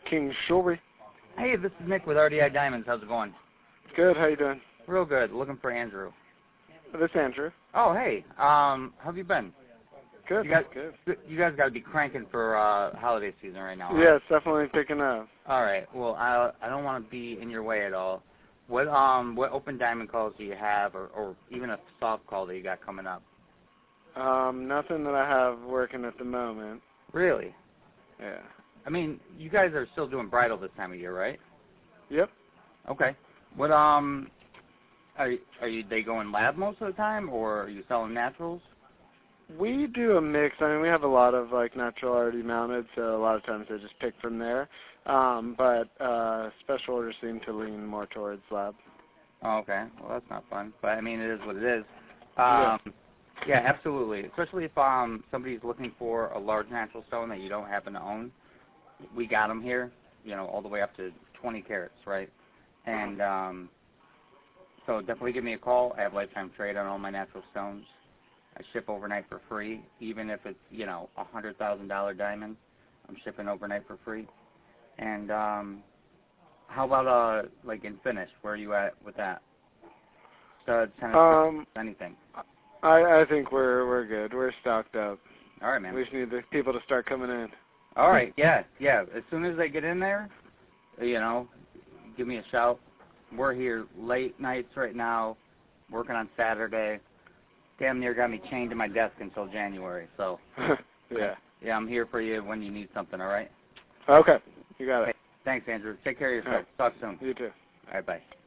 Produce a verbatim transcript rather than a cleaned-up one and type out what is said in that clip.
King Jewelry. Hey, this is Nick with R D I Diamonds. How's it going? Good. How you doing? Real good. Looking for Andrew. This is Andrew. Oh, hey. Um, how have you been? Good. You guys, good. you guys got to be cranking for uh, holiday season right now. Right? Yeah, it's definitely picking up. All right. Well, I I don't want to be in your way at all. What um what open diamond calls do you have, or, or even a soft call that you got coming up? Um, nothing that I have working at the moment. Really? Yeah. I mean, you guys are still doing bridal this time of year, right? Yep. Okay. What um are are you they going lab most of the time, or are you selling naturals? We do a mix. I mean, we have a lot of like natural already mounted, so a lot of times they just pick from there. Um, but uh, special orders seem to lean more towards lab. Oh, okay. Well, that's not fun, but I mean, it is what it is. Yeah. Um, yeah, absolutely. Especially if um somebody's looking for a large natural stone that you don't happen to own, we got them here. You know, all the way up to twenty carats, right? And um, so definitely give me a call. I have lifetime trade on all my natural stones. I ship overnight for free, even if it's, you know, a hundred thousand dollar diamond. I'm shipping overnight for free. And um, how about uh, like in finish? Where are you at with that? Studs, tennis, Um, anything? I I think we're we're good. We're stocked up. All right, man. We just need the people to start coming in. All right, yeah, yeah. As soon as they get in there, you know, give me a shout. We're here late nights right now, working on Saturday. Damn near got me chained to my desk until January. So, yeah. Yeah, I'm here for you when you need something, all right? Okay. You got it. Okay. Thanks, Andrew. Take care of yourself. Right. Talk soon. You too. All right, bye.